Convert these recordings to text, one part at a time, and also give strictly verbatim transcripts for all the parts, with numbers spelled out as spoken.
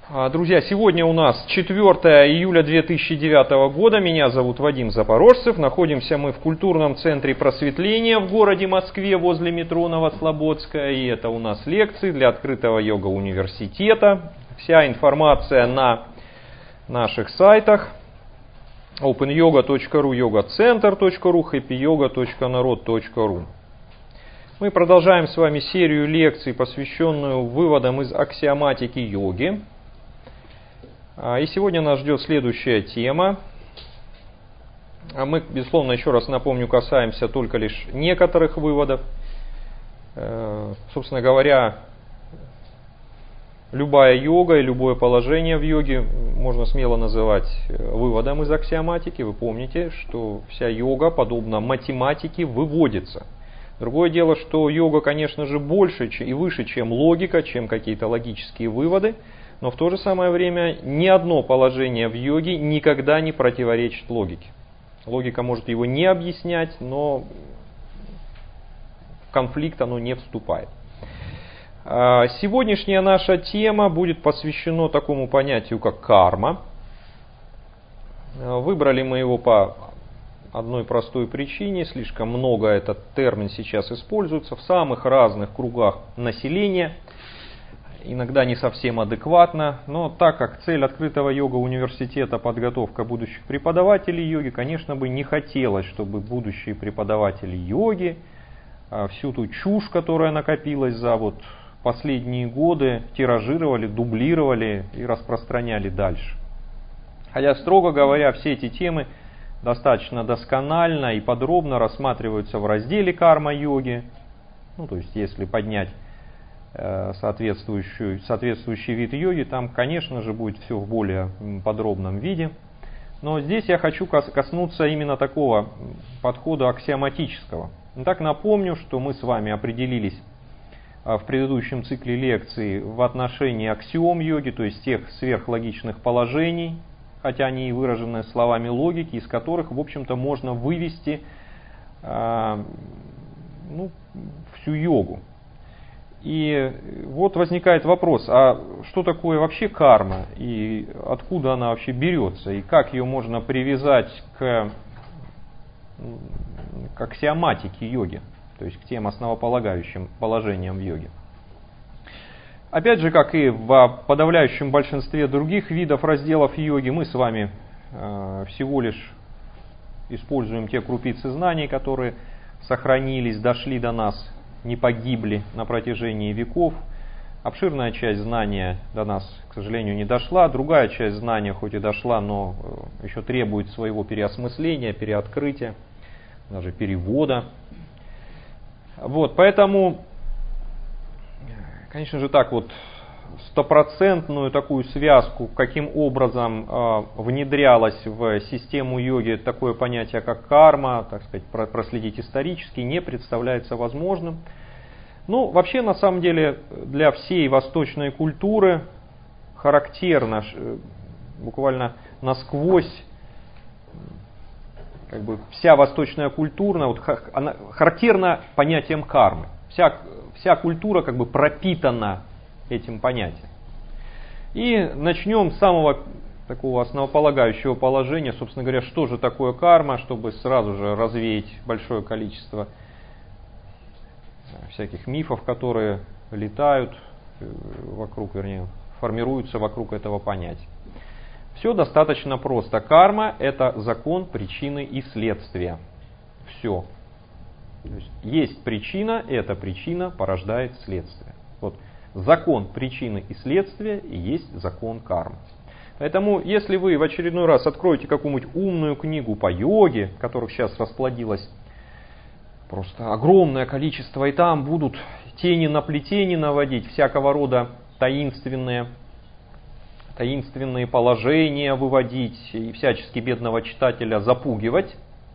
Друзья, сегодня у нас четвёртое июля две тысячи девятого года. Меня зовут Вадим Запорожцев. Находимся мы в культурном центре просветления в городе Москве возле метро Новослободская. И это у нас лекции для открытого йога-университета. Вся информация на наших сайтах open yoga точка ru, yoga-центр точка ру, happy yoga точка народ точка ру. Мы продолжаем с вами серию лекций, посвященную выводам из аксиоматики йоги. И сегодня нас ждет следующая тема. Мы, безусловно, еще раз напомню, касаемся только лишь некоторых выводов. Собственно говоря, любая йога и любое положение в йоге можно смело называть выводом из аксиоматики. Вы помните, что вся йога, подобно математике, выводится. Другое дело, что йога, конечно же, больше и выше, чем логика, чем какие-то логические выводы. Но в то же самое время ни одно положение в йоге никогда не противоречит логике. Логика может его не объяснять, но в конфликт оно не вступает. Сегодняшняя наша тема будет посвящена такому понятию, как карма. Выбрали мы его по одной простой причине. Слишком много этот термин сейчас используется в самых разных кругах населения. Иногда не совсем адекватно, но так как цель открытого йога-университета подготовка будущих преподавателей йоги, конечно бы не хотелось, чтобы будущие преподаватели йоги всю ту чушь, которая накопилась за вот последние годы, тиражировали, дублировали и распространяли дальше. Хотя, строго говоря, все эти темы достаточно досконально и подробно рассматриваются в разделе карма-йоги. Ну, то есть, если поднять Соответствующий, соответствующий вид йоги, там, конечно же, будет все в более подробном виде. Но здесь я хочу коснуться именно такого подхода аксиоматического. Итак, напомню, что мы с вами определились в предыдущем цикле лекций в отношении аксиом йоги, то есть тех сверхлогичных положений, хотя они и выражены словами логики, из которых, в общем-то, можно вывести ну, всю йогу. И вот возникает вопрос, а что такое вообще карма, и откуда она вообще берется, и как ее можно привязать к, к аксиоматике йоги, то есть к тем основополагающим положениям в йоге. Опять же, как и в подавляющем большинстве других видов разделов йоги, мы с вами э, всего лишь используем те крупицы знаний, которые сохранились, дошли до нас, не погибли на протяжении веков. Обширная часть знания до нас, к сожалению, не дошла. Другая часть знания хоть и дошла, но еще требует своего переосмысления, переоткрытия, даже перевода. Вот, поэтому, конечно же, так вот, стопроцентную такую связку, каким образом э, внедрялось в систему йоги такое понятие, как карма, так сказать, проследить исторически, не представляется возможным. Ну, вообще, на самом деле, для всей восточной культуры характерно, буквально насквозь, как бы вся восточная культура, вот, она характерна понятием кармы. Вся, вся культура как бы пропитана этим понятием. И начнем с самого такого основополагающего положения, собственно говоря, что же такое карма, чтобы сразу же развеять большое количество всяких мифов, которые летают вокруг, вернее, формируются вокруг этого понятия. Все достаточно просто. Карма – это закон причины и следствия. Все. То есть, есть причина, эта причина порождает следствие. Вот. Закон причины и следствия и есть закон кармы. Поэтому, если вы в очередной раз откроете какую-нибудь умную книгу по йоге, которых сейчас расплодилось просто огромное количество, и там будут тени на плетени наводить, всякого рода таинственные, таинственные положения выводить и всячески бедного читателя запугивать,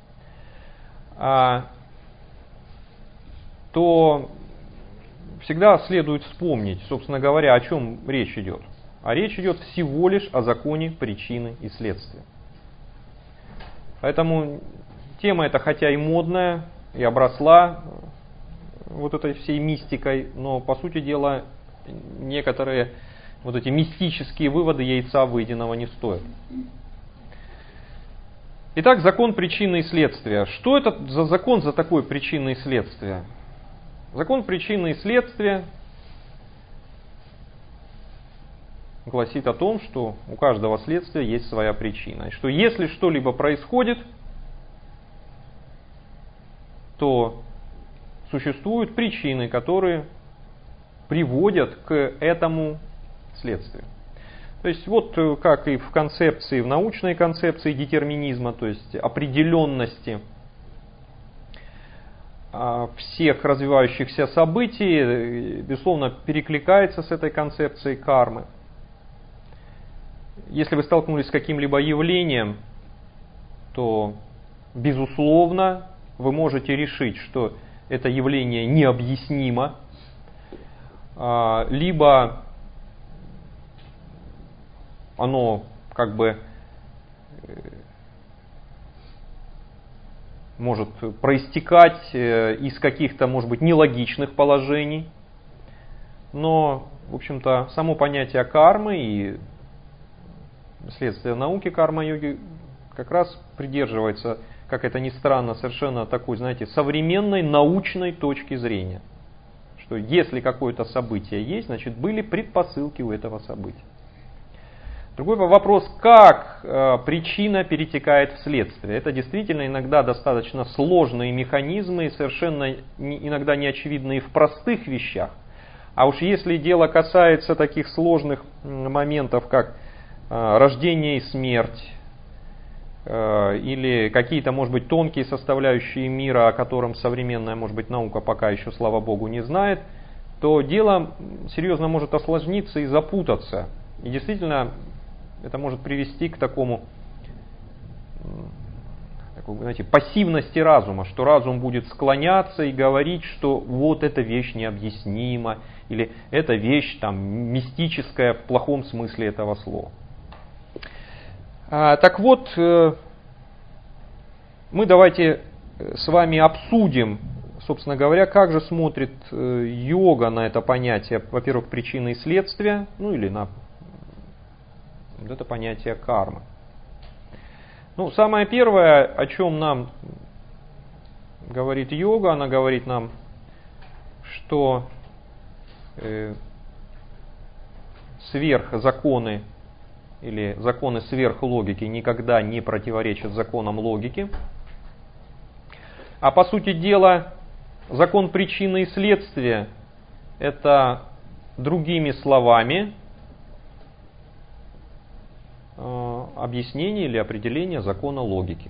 то всегда следует вспомнить, собственно говоря, о чем речь идет. А речь идет всего лишь о законе причины и следствия. Поэтому тема эта, хотя и модная, и обросла вот этой всей мистикой, но, по сути дела, некоторые Вот эти мистические выводы яйца выеденного не стоят. Итак, закон причины и следствия. Что это за закон за такое причины и следствия? Закон причины и следствия гласит о том, что у каждого следствия есть своя причина. И что если что-либо происходит, то существуют причины, которые приводят к этому следствию. То есть вот как и в концепции, в научной концепции детерминизма, то есть определенности всех развивающихся событий, безусловно, перекликается с этой концепцией кармы. Если вы столкнулись с каким-либо явлением, то, безусловно, вы можете решить, что это явление необъяснимо, либо оно как бы может проистекать из каких-то, может быть, нелогичных положений. Но, в общем-то, само понятие кармы и следствие науки карма-йоги как раз придерживается, как это ни странно, совершенно такой, знаете, современной научной точки зрения. Что если какое-то событие есть, значит были предпосылки у этого события. Другой вопрос, как э, причина перетекает в следствие. Это действительно иногда достаточно сложные механизмы, совершенно не, иногда неочевидные в простых вещах. А уж если дело касается таких сложных моментов, как э, рождение и смерть, э, или какие-то, может быть, тонкие составляющие мира, о котором современная, может быть, наука пока еще, слава богу, не знает, то дело серьезно может осложниться и запутаться. И действительно, это может привести к такому, такой, знаете, пассивности разума, что разум будет склоняться и говорить, что вот эта вещь необъяснима, или эта вещь там мистическая в плохом смысле этого слова. А, так вот, мы давайте с вами обсудим, собственно говоря, как же смотрит йога на это понятие, во-первых, причины и следствия, ну или на вот это понятие кармы. Ну, самое первое, о чем нам говорит йога, она говорит нам, что э, сверхзаконы или законы сверхлогики никогда не противоречат законам логики. А по сути дела, закон причины и следствия — это, другими словами, объяснение или определение закона логики.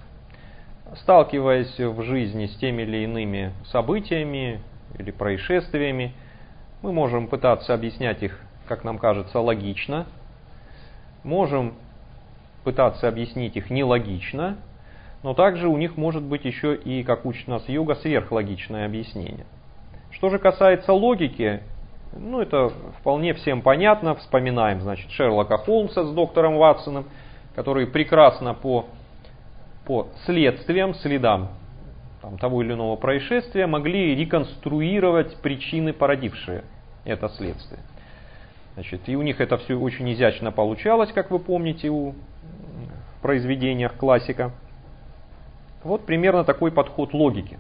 Сталкиваясь в жизни с теми или иными событиями или происшествиями, мы можем пытаться объяснять их, как нам кажется, логично, можем пытаться объяснить их нелогично, но также у них может быть еще и, как учит нас йога, сверхлогичное объяснение. Что же касается логики, ну, это вполне всем понятно. Вспоминаем, значит, Шерлока Холмса с доктором Ватсоном, которые прекрасно по, по следствиям, следам там, того или иного происшествия могли реконструировать причины, породившие это следствие. Значит, и у них это все очень изящно получалось, как вы помните, у, в произведениях классика. Вот примерно такой подход логики.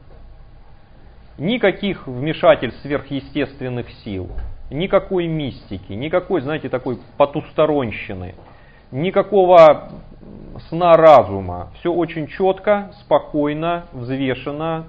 Никаких вмешательств сверхъестественных сил, никакой мистики, никакой, знаете, такой потусторонщины, никакого сна разума. Все очень четко, спокойно, взвешенно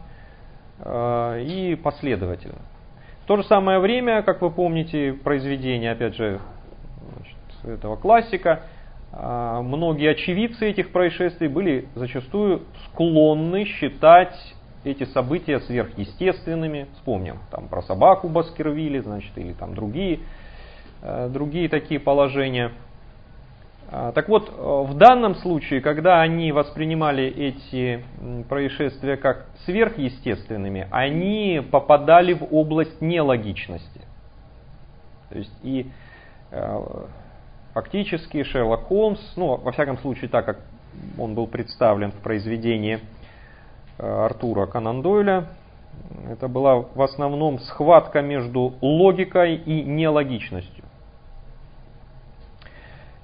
э, и последовательно. В то же самое время, как вы помните, произведение, опять же, значит, этого классика, э, многие очевидцы этих происшествий были зачастую склонны считать эти события сверхъестественными. Вспомним там про собаку Баскервилли, значит, или там другие, э, другие такие положения. А, так вот, в данном случае, когда они воспринимали эти происшествия как сверхъестественными, они попадали в область нелогичности. То есть и э, фактически Шерлок Холмс, ну, во всяком случае, так как он был представлен в произведении Артура Конан Дойля, это была в основном схватка между логикой и нелогичностью.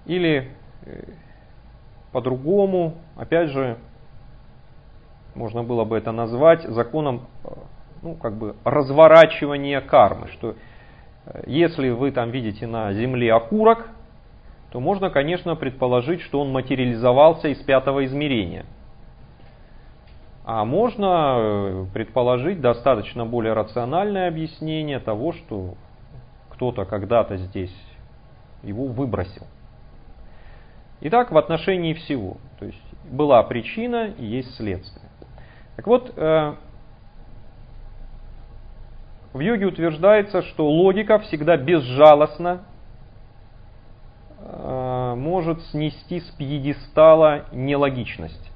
Или по-другому, опять же, можно было бы это назвать законом, ну, как бы разворачивания кармы, что если вы там видите на земле окурок, то можно, конечно, предположить, что он материализовался из пятого измерения. А можно предположить достаточно более рациональное объяснение того, что кто-то когда-то здесь его выбросил. Итак, в отношении всего. То есть была причина и есть следствие. Так вот, в йоге утверждается, что логика всегда безжалостно может снести с пьедестала нелогичность.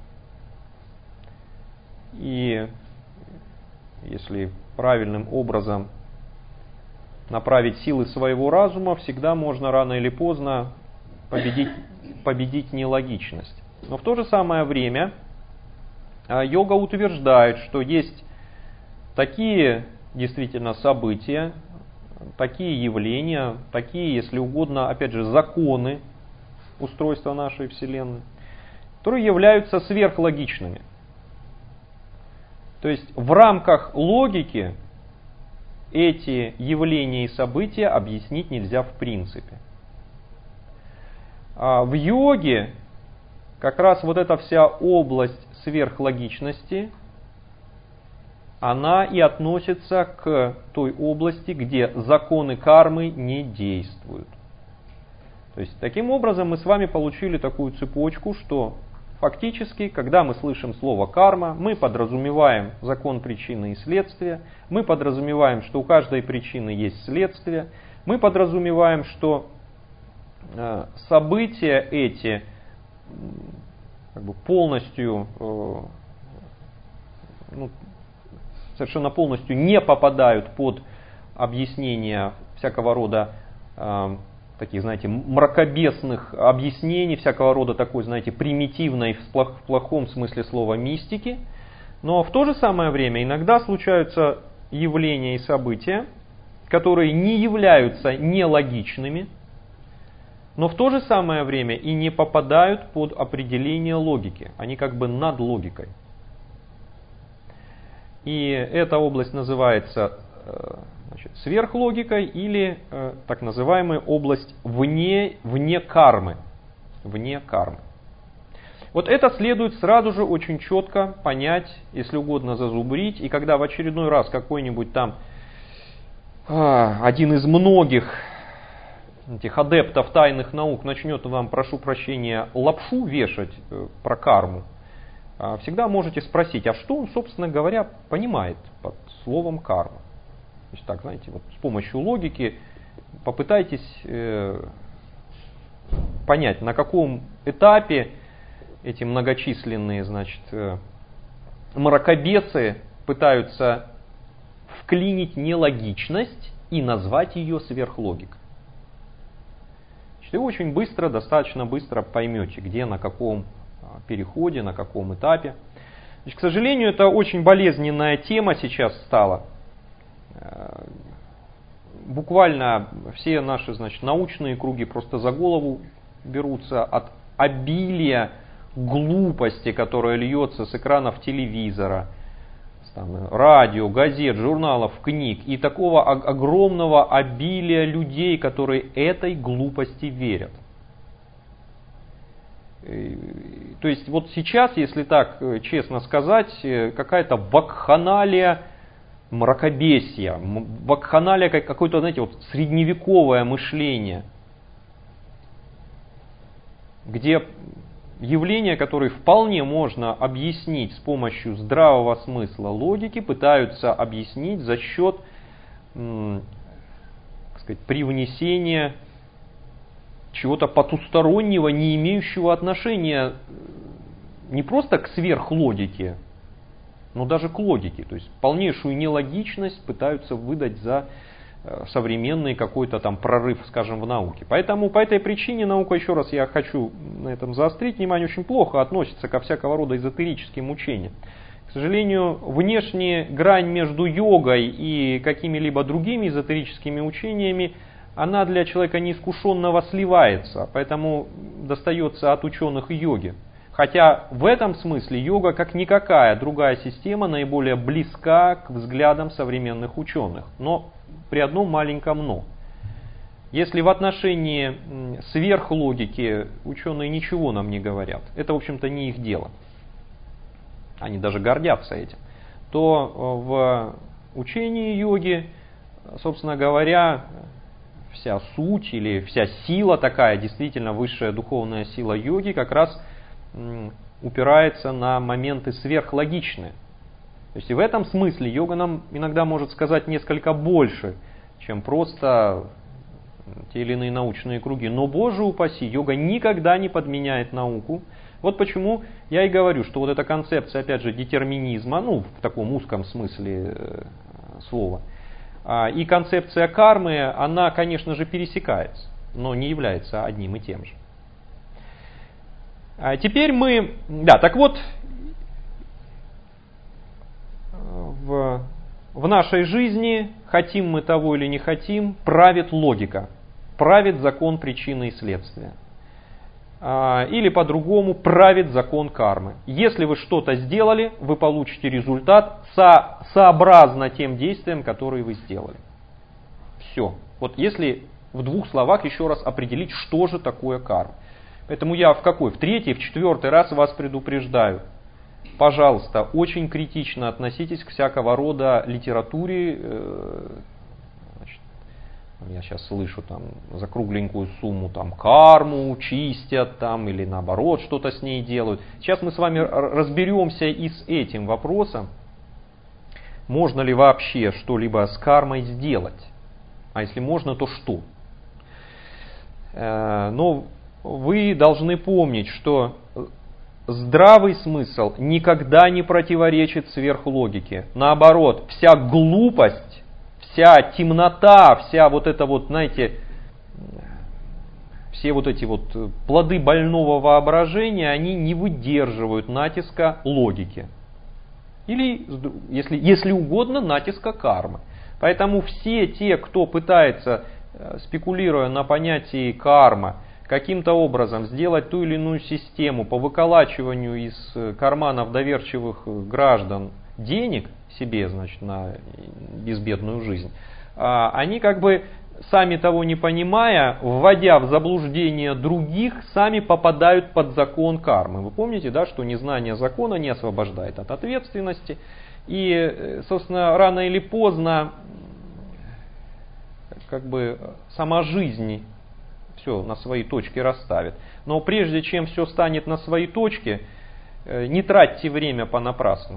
И если правильным образом направить силы своего разума, всегда можно рано или поздно победить, победить нелогичность. Но в то же самое время йога утверждает, что есть такие действительно события, такие явления, такие, если угодно, опять же, законы устройства нашей Вселенной, которые являются сверхлогичными. То есть в рамках логики эти явления и события объяснить нельзя в принципе. А в йоге как раз вот эта вся область сверхлогичности, она и относится к той области, где законы кармы не действуют. То есть таким образом мы с вами получили такую цепочку, что фактически, когда мы слышим слово карма, мы подразумеваем закон причины и следствия, мы подразумеваем, что у каждой причины есть следствие, мы подразумеваем, что э, события эти как бы полностью, э, ну, совершенно полностью не попадают под объяснение всякого рода э, таких, знаете, мракобесных объяснений, всякого рода такой, знаете, примитивной в плохом смысле слова мистики. Но в то же самое время иногда случаются явления и события, которые не являются нелогичными, но в то же самое время и не попадают под определение логики. Они как бы над логикой. И эта область называется значит, сверхлогикой или э, так называемая область вне, вне кармы. Вне кармы. Вот это следует сразу же очень четко понять, если угодно зазубрить. И когда в очередной раз какой-нибудь там э, один из многих этих адептов тайных наук начнет вам, прошу прощения, лапшу вешать э, про карму, э, всегда можете спросить, а что он, собственно говоря, понимает под словом карма. То есть так, знаете, вот с помощью логики попытайтесь э, понять, на каком этапе эти многочисленные, значит, э, мракобесы пытаются вклинить нелогичность и назвать ее сверхлогикой. Значит, и вы очень быстро, достаточно быстро поймете, где, на каком переходе, на каком этапе. Значит, к сожалению, это очень болезненная тема сейчас стала. Буквально все наши, значит, научные круги просто за голову берутся от обилия глупости, которая льется с экранов телевизора, там, радио, газет, журналов, книг и такого огромного обилия людей, которые этой глупости верят. То есть вот сейчас, если так честно сказать, какая-то вакханалия мракобесия, вакханалия, какое-то, знаете, вот средневековое мышление, где явления, которые вполне можно объяснить с помощью здравого смысла логики, пытаются объяснить за счет, так сказать, привнесения чего-то потустороннего, не имеющего отношения не просто к сверхлогике, но даже к логике. То есть полнейшую нелогичность пытаются выдать за современный какой-то там прорыв, скажем, в науке. Поэтому по этой причине наука, еще раз я хочу на этом заострить внимание, очень плохо относится ко всякого рода эзотерическим учениям. К сожалению, внешняя грань между йогой и какими-либо другими эзотерическими учениями, она для человека неискушенного сливается, поэтому достается от ученых йоги. Хотя в этом смысле йога, как никакая другая система, наиболее близка к взглядам современных ученых. Но при одном маленьком «но». Если в отношении сверхлогики ученые ничего нам не говорят, это, в общем-то, не их дело, они даже гордятся этим, то в учении йоги, собственно говоря, вся суть или вся сила такая, действительно высшая духовная сила йоги, как раз упирается на моменты сверхлогичные. То есть и в этом смысле йога нам иногда может сказать несколько больше, чем просто те или иные научные круги. Но, Боже упаси, йога никогда не подменяет науку. Вот почему я и говорю, что вот эта концепция, опять же, детерминизма, ну, в таком узком смысле э, слова, э, и концепция кармы, она, конечно же, пересекается, но не является одним и тем же. А теперь мы, да, так вот, в, в нашей жизни, хотим мы того или не хотим, правит логика, правит закон причины и следствия. Или по-другому, правит закон кармы. Если вы что-то сделали, вы получите результат со, сообразно тем действиям, которые вы сделали. Все. Вот если в двух словах еще раз определить, что же такое карма. Поэтому я в какой? В третий, в четвертый раз вас предупреждаю. Пожалуйста, очень критично относитесь к всякого рода литературе. Значит, я сейчас слышу там за кругленькую сумму там карму чистят там или наоборот что-то с ней делают. Сейчас мы с вами разберемся и с этим вопросом. Можно ли вообще что-либо с кармой сделать? А если можно, то что? Но вы должны помнить, что здравый смысл никогда не противоречит сверхлогике. Наоборот, вся глупость, вся темнота, вся вот эта вот, знаете, все вот эти вот плоды больного воображения, они не выдерживают натиска логики. Или, если, если угодно, натиска кармы. Поэтому все те, кто пытается, спекулируя на понятии карма, каким-то образом сделать ту или иную систему по выколачиванию из карманов доверчивых граждан денег себе, значит, на безбедную жизнь, они как бы, сами того не понимая, вводя в заблуждение других, сами попадают под закон кармы. Вы помните, да, что незнание закона не освобождает от ответственности. И, собственно, рано или поздно, как бы, сама жизнь все на свои точки расставит. Но прежде чем все станет на свои точки, не тратьте время понапрасну.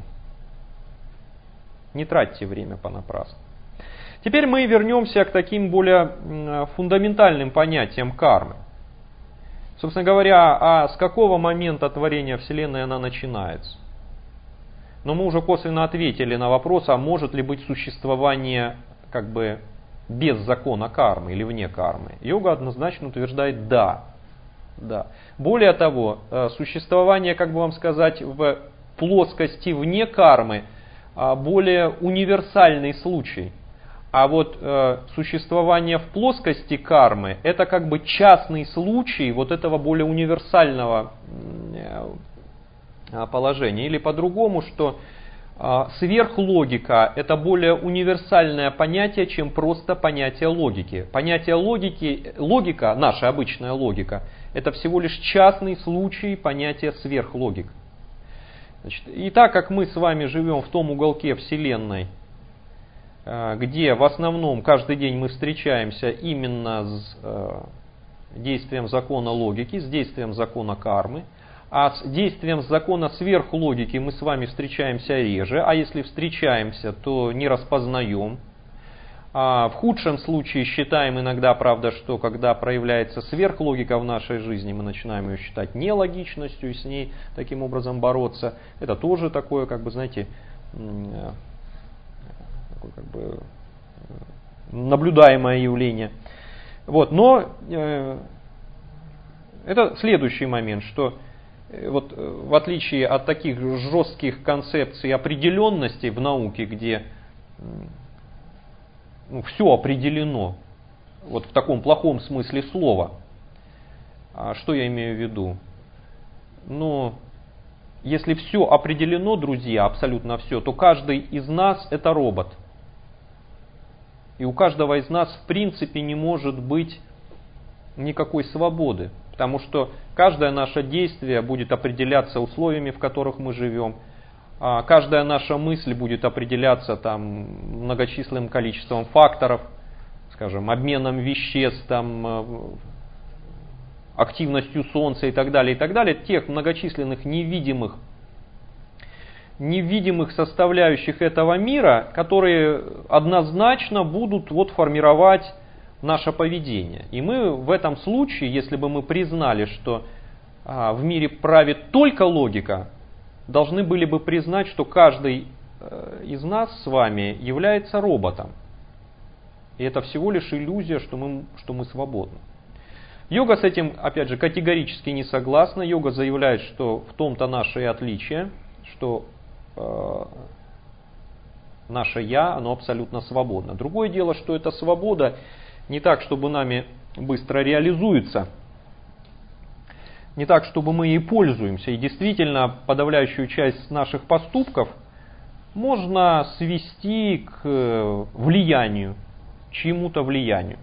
Не тратьте время понапрасну. Теперь мы вернемся к таким более фундаментальным понятиям кармы. Собственно говоря, а с какого момента творения Вселенной она начинается? Но мы уже косвенно ответили на вопрос, а может ли быть существование как бы без закона кармы или вне кармы. Йога однозначно утверждает да. да. Более того, существование, как бы вам сказать, в плоскости вне кармы более универсальный случай. А вот э, существование в плоскости кармы это как бы частный случай вот этого более универсального э, положения. Или по-другому, что э, сверхлогика это более универсальное понятие, чем просто понятие логики. Понятие логики, логика, наша обычная логика, это всего лишь частный случай понятия сверхлогик. Значит, и так как мы с вами живем в том уголке Вселенной, где в основном каждый день мы встречаемся именно с э, действием закона логики, с действием закона кармы, а с действием закона сверхлогики мы с вами встречаемся реже, а если встречаемся, то не распознаем. А в худшем случае считаем иногда, правда, что когда проявляется сверхлогика в нашей жизни, мы начинаем ее считать нелогичностью и с ней таким образом бороться. Это тоже такое, как бы, знаете, как бы наблюдаемое явление. Вот, но э, это следующий момент, что э, вот, в отличие от таких жестких концепций определенности в науке, где э, ну, все определено, вот в таком плохом смысле слова. А что я имею в виду? Ну, если все определено, друзья, абсолютно все, то каждый из нас это робот. И у каждого из нас в принципе не может быть никакой свободы. Потому что каждое наше действие будет определяться условиями, в которых мы живем. Каждая наша мысль будет определяться там, многочисленным количеством факторов, скажем, обменом веществ, там, активностью Солнца и так далее, и так далее, тех многочисленных невидимых, невидимых составляющих этого мира, которые однозначно будут вот формировать наше поведение. И мы в этом случае, если бы мы признали, что а, в мире правит только логика, должны были бы признать, что каждый э, из нас с вами является роботом. И это всего лишь иллюзия, что мы, что мы свободны. Йога с этим, опять же, категорически не согласна. Йога заявляет, что в том-то наше и отличие, что э, наше «я», оно абсолютно свободно. Другое дело, что эта свобода не так, чтобы нами быстро реализуется, не так, чтобы мы ей пользуемся. И действительно, подавляющую часть наших поступков можно свести к влиянию, чьему-то влиянию.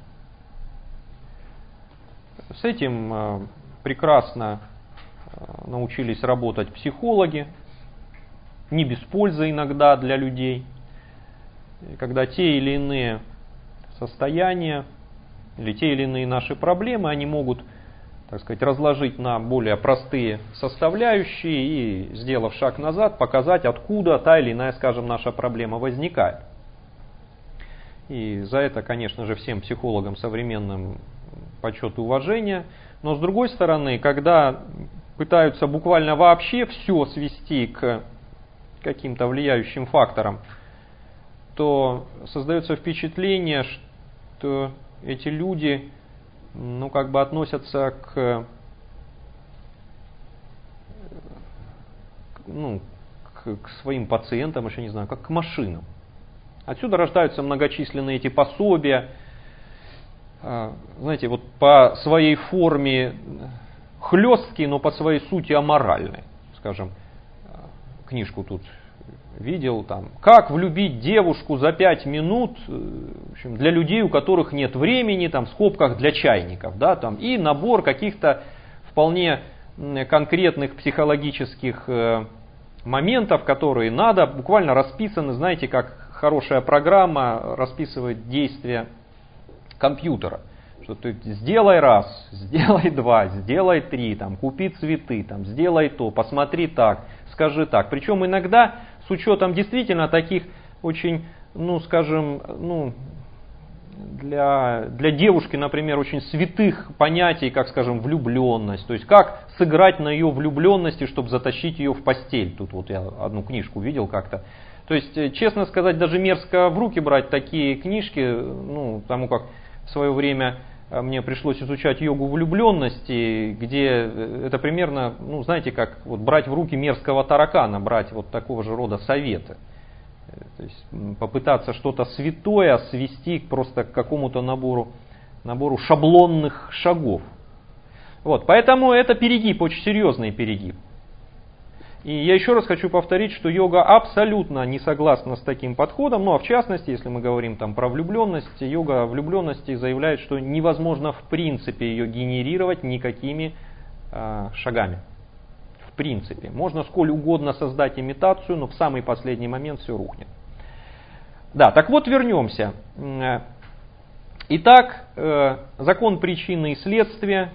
С этим прекрасно научились работать психологи, не без пользы иногда для людей. Когда те или иные состояния или те или иные наши проблемы, они могут, так сказать, разложить на более простые составляющие и, сделав шаг назад, показать, откуда та или иная, скажем, наша проблема возникает. И за это, конечно же, всем психологам современным почет и уважение. Но с другой стороны, когда пытаются буквально вообще все свести к каким-то влияющим факторам, то создается впечатление, что эти люди, ну, как бы относятся к, ну, к, к своим пациентам, еще не знаю, как к машинам. Отсюда рождаются многочисленные эти пособия. Знаете, вот по своей форме хлесткие, но по своей сути аморальные. Скажем, книжку тут видел, там, как влюбить девушку за пять минут, в общем, для людей, у которых нет времени, там, в скобках для чайников, да, там, и набор каких-то вполне конкретных психологических моментов, которые надо, буквально расписаны, знаете, как хорошая программа расписывает действия компьютера. Что ты сделай раз, сделай два, сделай три, там, купи цветы, там, сделай то, посмотри так, скажи так. Причем иногда с учетом действительно таких очень, ну, скажем, ну, для, для девушки, например, очень святых понятий, как, скажем, влюбленность. То есть, как сыграть на ее влюбленности, чтобы затащить ее в постель. Тут вот я одну книжку видел как-то. То есть, честно сказать, даже мерзко в руки брать такие книжки, ну, потому как в свое время мне пришлось изучать йогу влюбленности, где это примерно, ну, знаете, как вот брать в руки мерзкого таракана, брать вот такого же рода советы. То есть попытаться что-то святое свести просто к какому-то набору, набору шаблонных шагов. Вот, поэтому это перегиб, очень серьезный перегиб. И я еще раз хочу повторить, что йога абсолютно не согласна с таким подходом. Ну а в частности, если мы говорим там про влюбленность, йога влюбленности заявляет, что невозможно в принципе ее генерировать никакими э, шагами. В принципе. Можно сколь угодно создать имитацию, но в самый последний момент все рухнет. Да, так вот вернемся. Итак, э, закон причины и следствия.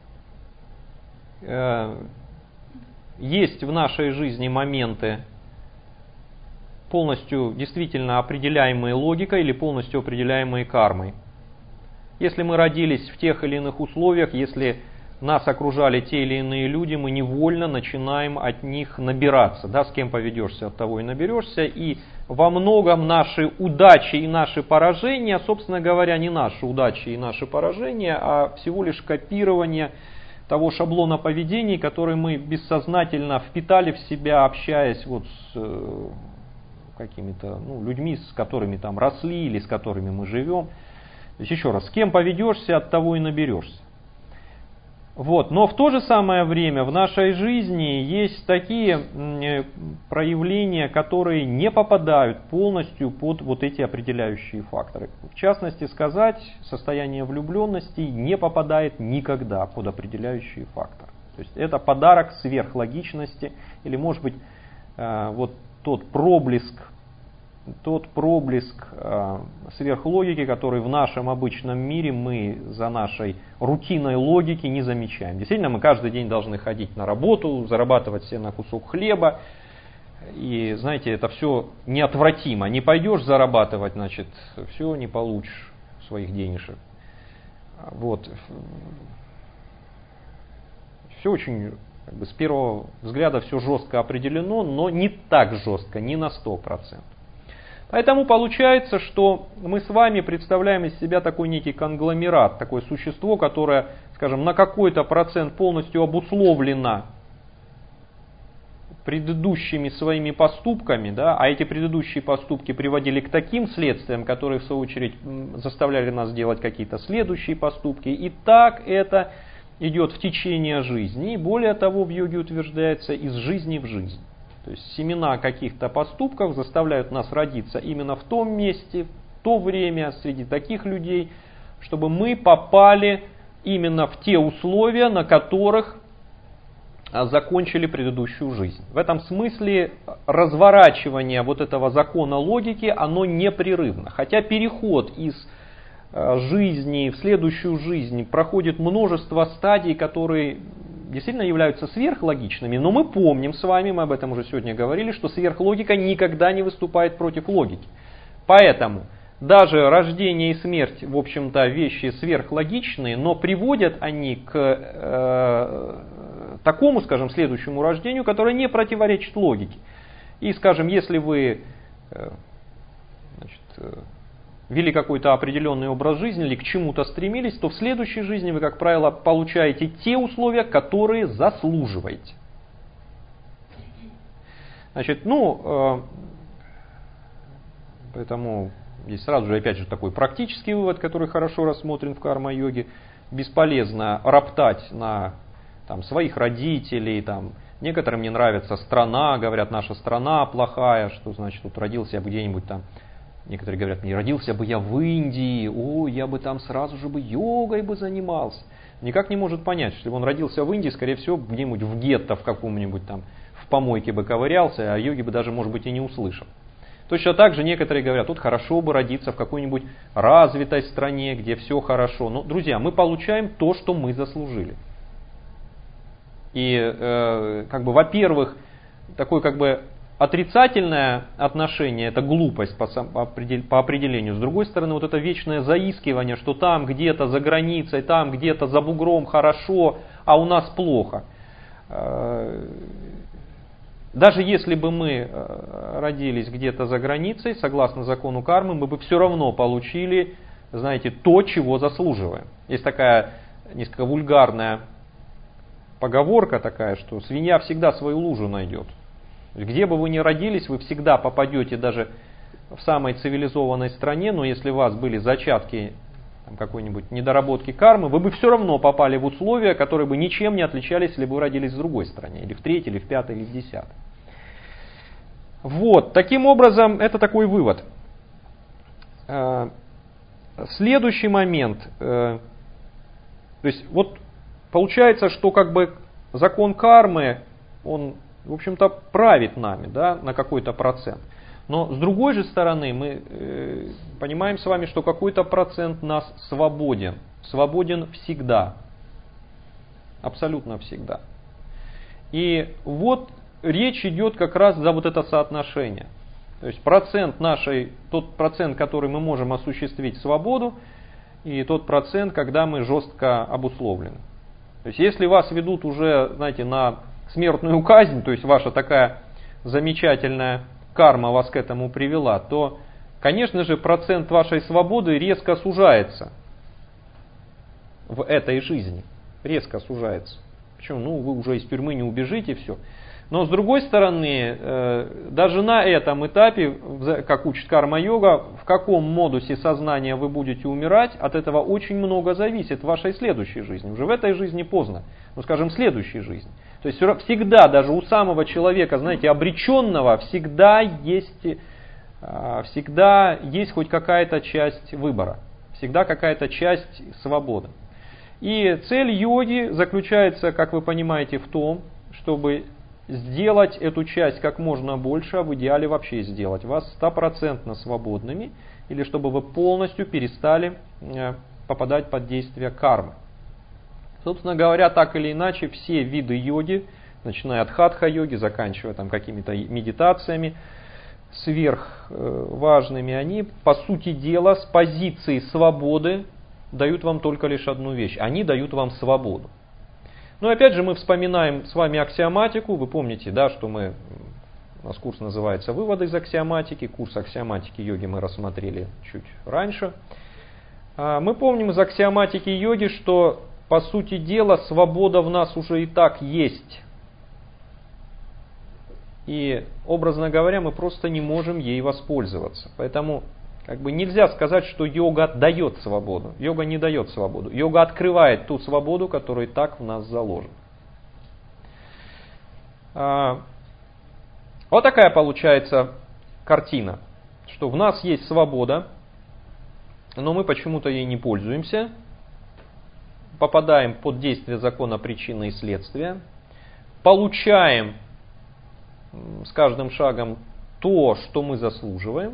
Э, Есть в нашей жизни моменты, полностью действительно определяемые логикой или полностью определяемые кармой. Если мы родились в тех или иных условиях, если нас окружали те или иные люди, мы невольно начинаем от них набираться. Да, с кем поведешься, от того и наберешься. И во многом наши удачи и наши поражения, собственно говоря, не наши удачи и наши поражения, а всего лишь копирование того шаблона поведений, который мы бессознательно впитали в себя, общаясь вот с э, какими-то ну, людьми, с которыми там росли или с которыми мы живем. То есть еще раз, с кем поведешься, от того и наберешься. Вот. Но в то же самое время в нашей жизни есть такие проявления, которые не попадают полностью под вот эти определяющие факторы. В частности сказать, состояние влюбленности не попадает никогда под определяющие факторы. То есть это подарок сверхлогичности или, может быть, вот тот проблеск, тот проблеск э, сверхлогики, который в нашем обычном мире мы за нашей рутинной логики не замечаем. Действительно, мы каждый день должны ходить на работу, зарабатывать себе на кусок хлеба. И, знаете, это все неотвратимо. Не пойдешь зарабатывать, значит, все, не получишь своих денежек. Вот. Все очень, как бы, с первого взгляда все жестко определено, но не так жестко, не на сто процентов. Поэтому получается, что мы с вами представляем из себя такой некий конгломерат, такое существо, которое, скажем, на какой-то процент полностью обусловлено предыдущими своими поступками, да, а эти предыдущие поступки приводили к таким следствиям, которые в свою очередь заставляли нас делать какие-то следующие поступки. И так это идет в течение жизни. И более того, в йоге утверждается, из жизни в жизнь. То есть семена каких-то поступков заставляют нас родиться именно в том месте, в то время, среди таких людей, чтобы мы попали именно в те условия, на которых закончили предыдущую жизнь. В этом смысле разворачивание вот этого закона логики, оно непрерывно. Хотя переход из жизни в следующую жизнь проходит множество стадий, которые действительно являются сверхлогичными, но мы помним с вами, мы об этом уже сегодня говорили, что сверхлогика никогда не выступает против логики. Поэтому даже рождение и смерть, в общем-то, вещи сверхлогичные, но приводят они к э, такому, скажем, следующему рождению, которое не противоречит логике. И, скажем, если вы э, значит, э, вели какой-то определенный образ жизни или к чему-то стремились, то в следующей жизни вы, как правило, получаете те условия, которые заслуживаете. Значит, ну, э, поэтому здесь сразу же, опять же, такой практический вывод, который хорошо рассмотрен в карма-йоге. Бесполезно роптать на там, своих родителей, там, некоторым не нравится страна, говорят, наша страна плохая, что значит, вот родился я где-нибудь там. Некоторые говорят, не родился бы я в Индии, о, я бы там сразу же бы йогой бы занимался. Никак не может понять, что если бы он родился в Индии, скорее всего, где-нибудь в гетто в каком-нибудь там, в помойке бы ковырялся, а йоги бы даже, может быть, и не услышал. Точно так же некоторые говорят, тут хорошо бы родиться в какой-нибудь развитой стране, где все хорошо. Но, друзья, мы получаем то, что мы заслужили. И, э, как бы, во-первых, такой, как бы, отрицательное отношение, это глупость по, по определению. С другой стороны, вот это вечное заискивание, что там где-то за границей, там где-то за бугром хорошо, а у нас плохо. Даже если бы мы родились где-то за границей, согласно закону кармы, мы бы все равно получили, знаете, то, чего заслуживаем. Есть такая несколько вульгарная поговорка такая, что свинья всегда свою лужу найдет. Где бы вы ни родились, вы всегда попадете даже в самой цивилизованной стране, но если у вас были зачатки там, какой-нибудь недоработки кармы, вы бы все равно попали в условия, которые бы ничем не отличались, если бы вы родились в другой стране, или в третьей, или в пятой, или в десятой. Вот, таким образом, это такой вывод. Следующий момент. То есть, вот получается, что как бы закон кармы, он, в общем-то, правит нами, да, на какой-то процент. Но с другой же стороны, мы э, понимаем с вами, что какой-то процент нас свободен. Свободен всегда. Абсолютно всегда. И вот речь идет как раз за вот это соотношение. То есть процент нашей, тот процент, который мы можем осуществить свободу, и тот процент, когда мы жестко обусловлены. То есть если вас ведут уже, знаете, на смертную казнь, то есть ваша такая замечательная карма вас к этому привела, то, конечно же, процент вашей свободы резко сужается в этой жизни. Резко сужается. Почему? Ну, вы уже из тюрьмы не убежите, все. Но с другой стороны, даже на этом этапе, как учит карма-йога, в каком модусе сознания вы будете умирать, от этого очень много зависит в вашей следующей жизни. Уже в этой жизни поздно, ну скажем, в следующей жизни. То есть всегда, даже у самого человека, знаете, обреченного, всегда есть, всегда есть хоть какая-то часть выбора, всегда какая-то часть свободы. И цель йоги заключается, как вы понимаете, в том, чтобы сделать эту часть как можно больше, а в идеале вообще сделать вас стопроцентно свободными, или чтобы вы полностью перестали попадать под действие кармы. Собственно говоря, так или иначе, все виды йоги, начиная от хатха-йоги, заканчивая там какими-то медитациями сверхважными, они, по сути дела, с позиции свободы дают вам только лишь одну вещь. Они дают вам свободу. Но опять же мы вспоминаем с вами аксиоматику. Вы помните, да, что мы, у нас курс называется «Выводы из аксиоматики». Курс аксиоматики йоги мы рассмотрели чуть раньше. Мы помним из аксиоматики йоги, что по сути дела свобода в нас уже и так есть. И, образно говоря, мы просто не можем ей воспользоваться. Поэтому как бы нельзя сказать, что йога дает свободу. Йога не дает свободу. Йога открывает ту свободу, которая и так в нас заложена. Вот такая получается картина, что в нас есть свобода, но мы почему-то ей не пользуемся, попадаем под действие закона причины и следствия, получаем с каждым шагом то, что мы заслуживаем,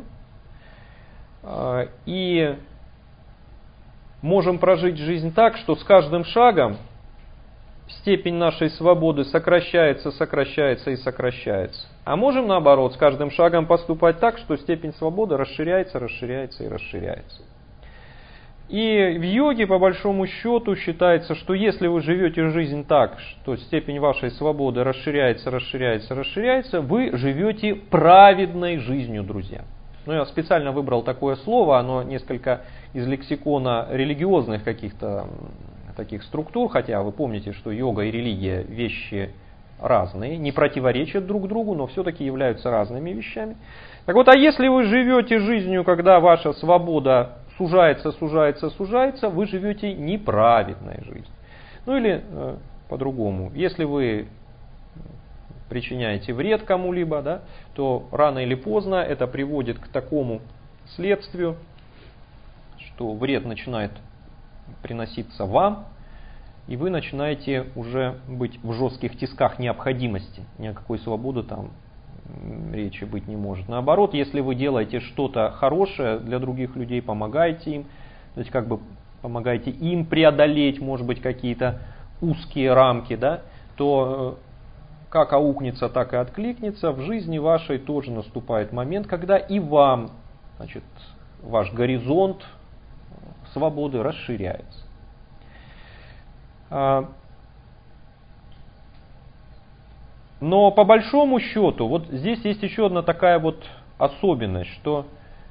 и можем прожить жизнь так, что с каждым шагом степень нашей свободы сокращается, сокращается и сокращается. А можем наоборот, с каждым шагом поступать так, что степень свободы расширяется, расширяется и расширяется. И в йоге, по большому счету, считается, что если вы живете жизнь так, что степень вашей свободы расширяется, расширяется, расширяется, вы живете праведной жизнью, друзья. Ну, я специально выбрал такое слово, оно несколько из лексикона религиозных каких-то таких структур, хотя вы помните, что йога и религия вещи разные, не противоречат друг другу, но все-таки являются разными вещами. Так вот, а если вы живете жизнью, когда ваша свобода сужается, сужается, сужается, вы живете неправедной жизнью. Ну или э, по-другому, если вы причиняете вред кому-либо, да, то рано или поздно это приводит к такому следствию, что вред начинает приноситься вам, и вы начинаете уже быть в жестких тисках необходимости. Ни о какой свободе там речи быть не может. Наоборот, если вы делаете что-то хорошее для других людей, помогаете им, то есть как бы помогаете им преодолеть, может быть, какие-то узкие рамки, да, то как аукнется, так и откликнется. В жизни вашей тоже наступает момент, когда и вам, значит, ваш горизонт свободы расширяется. Но по большому счету, вот здесь есть еще одна такая вот особенность, что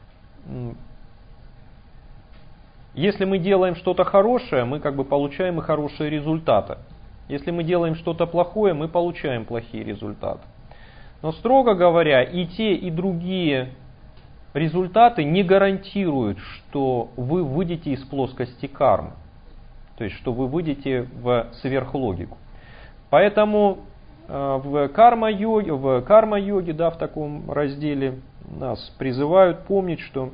если мы делаем что-то хорошее, мы как бы получаем и хорошие результаты. Если мы делаем что-то плохое, мы получаем плохие результаты. Но строго говоря, и те, и другие результаты не гарантируют, что вы выйдете из плоскости кармы. То есть, что вы выйдете в сверхлогику. Поэтому в карма-йоге, в карма-йоге, да, в таком разделе нас призывают помнить, что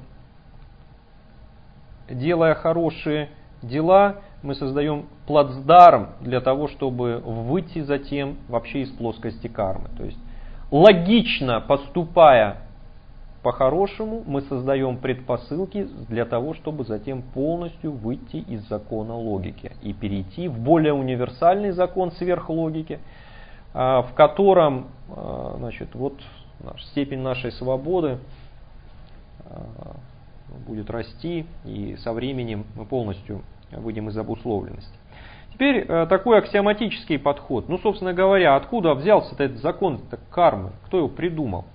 делая хорошие дела, мы создаем плацдарм для того, чтобы выйти затем вообще из плоскости кармы. То есть логично поступая по-хорошему, мы создаем предпосылки для того, чтобы затем полностью выйти из закона логики и перейти в более универсальный закон сверхлогики, в котором, значит, вот степень нашей свободы будет расти, и со временем мы полностью выйдем из обусловленности. Теперь такой аксиоматический подход. Ну, собственно говоря, откуда взялся этот закон кармы? Кто его придумал?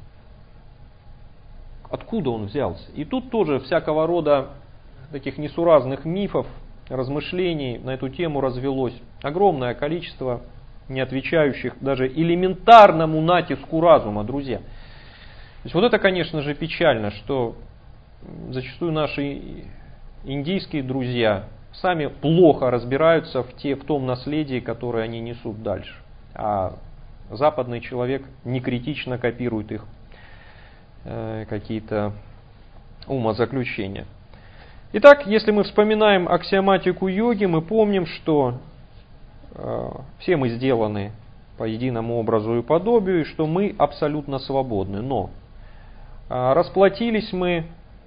Откуда он взялся? И тут тоже всякого рода таких несуразных мифов, размышлений на эту тему развелось огромное количество. не отвечающих даже элементарному натиску разума, друзья. То есть вот это, конечно же, печально, что зачастую наши индийские друзья сами плохо разбираются в, те, в том наследии, которое они несут дальше. А западный человек некритично копирует их э, какие-то умозаключения. Итак, если мы вспоминаем аксиоматику йоги, мы помним, что э, все мы сделаны по единому образу и подобию, и что мы абсолютно свободны. Но э, расплатились мы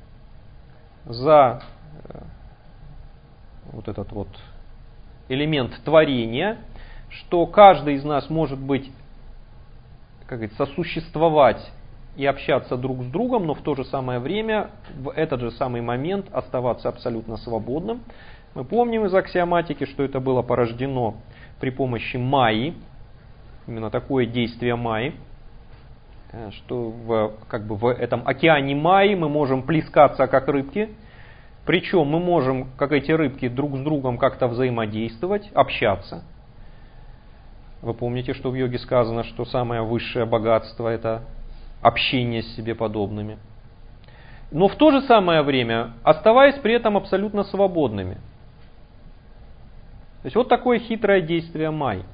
за э, вот этот вот элемент творения, что каждый из нас может быть, как говорится, сосуществовать и общаться друг с другом, но в то же самое время, в этот же самый момент оставаться абсолютно свободным. Мы помним из аксиоматики, что это было порождено при помощи майи, именно такое действие майи, что в, как бы в этом океане майи мы можем плескаться как рыбки, причем мы можем, как эти рыбки, друг с другом как-то взаимодействовать, общаться. Вы помните, что в йоге сказано, что самое высшее богатство – это общение с себе подобными. Но в то же самое время оставаясь при этом абсолютно свободными. То есть вот такое хитрое действие майи.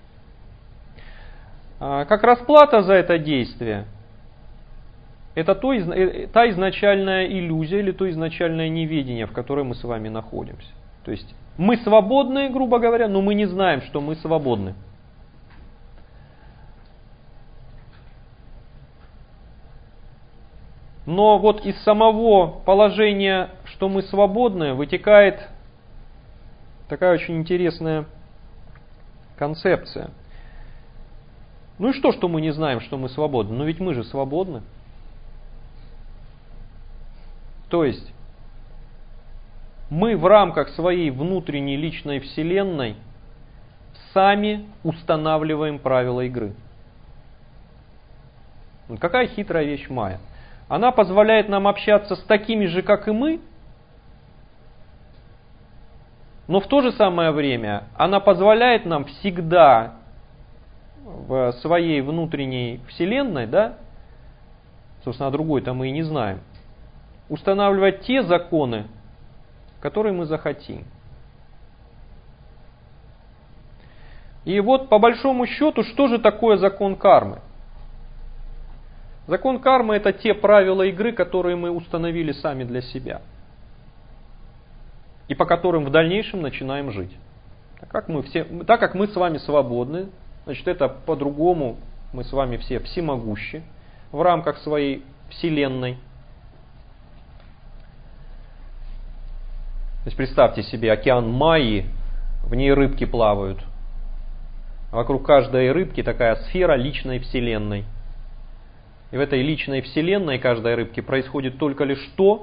Как расплата за это действие, это то, та изначальная иллюзия или то изначальное неведение, в которой мы с вами находимся. То есть мы свободны, грубо говоря, но мы не знаем, что мы свободны. Но вот из самого положения, что мы свободны, вытекает такая очень интересная концепция. Ну и что, что мы не знаем, что мы свободны? Но ведь мы же свободны. То есть мы в рамках своей внутренней личной вселенной сами устанавливаем правила игры. Вот какая хитрая вещь майя. Она позволяет нам общаться с такими же, как и мы, но в то же самое время она позволяет нам всегда в своей внутренней вселенной, да, собственно, о другой-то мы и не знаем, устанавливать те законы, которые мы захотим. И вот по большому счету, что же такое закон кармы? Закон кармы – это те правила игры, которые мы установили сами для себя. И по которым в дальнейшем начинаем жить. Так как мы, все, так как мы с вами свободны, значит это по-другому, мы с вами все всемогущи в рамках своей вселенной. То есть представьте себе океан майи, в ней рыбки плавают. Вокруг каждой рыбки такая сфера личной вселенной. И в этой личной вселенной каждой рыбки происходит только лишь то,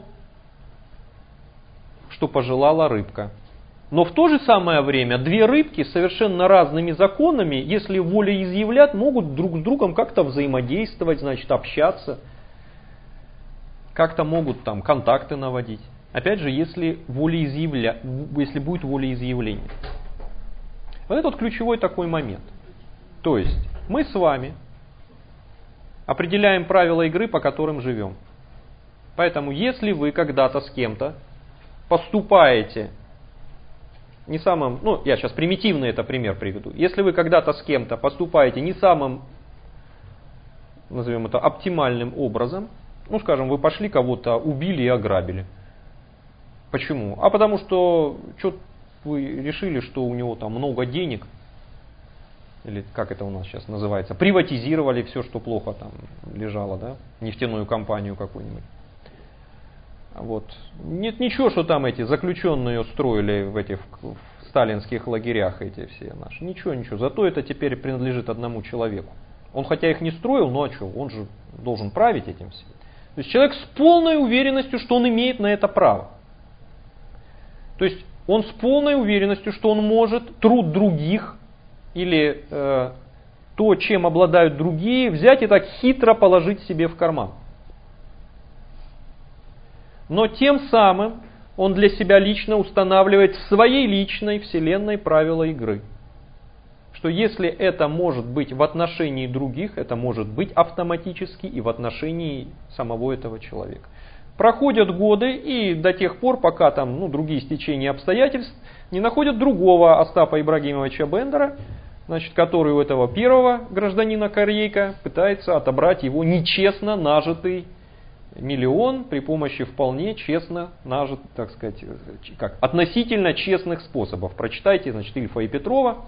что пожелала рыбка. Но в то же самое время две рыбки с совершенно разными законами, если волеизъявлят, могут друг с другом как-то взаимодействовать, значит, общаться. Как-то могут там контакты наводить. Опять же, если, волеизъявля... если будет волеизъявление. Вот это вот ключевой такой момент. То есть мы с вами определяем правила игры, по которым живем. Поэтому, если вы когда-то с кем-то поступаете не самым, ну, я сейчас примитивный это пример приведу. Если вы когда-то с кем-то поступаете не самым, назовем это, оптимальным образом, ну, скажем, вы пошли кого-то убили и ограбили. Почему? А потому что что-то вы решили, что у него там много денег, или как это у нас сейчас называется, приватизировали все, что плохо там лежало, да, нефтяную компанию какую-нибудь. Вот. Нет ничего, что там эти заключенные строили в этих в сталинских лагерях, эти все наши. Ничего, ничего. Зато это теперь принадлежит одному человеку. Он хотя их не строил, но а что, он же должен править этим всем. То есть человек с полной уверенностью, что он имеет на это право. То есть он с полной уверенностью, что он может труд других или э, то, чем обладают другие, взять и так хитро положить себе в карман. Но тем самым он для себя лично устанавливает в своей личной вселенной правила игры. что если это может быть в отношении других, это может быть автоматически и в отношении самого этого человека. Проходят годы, и до тех пор, пока там, ну, другие стечения обстоятельств не находят другого Остапа Ибрагимовича Бендера, значит, который у этого первого гражданина Корейка пытается отобрать его нечестно нажитый миллион при помощи вполне честно нажит, так сказать, как, относительно честных способов. Прочитайте, значит, Ильфа и Петрова.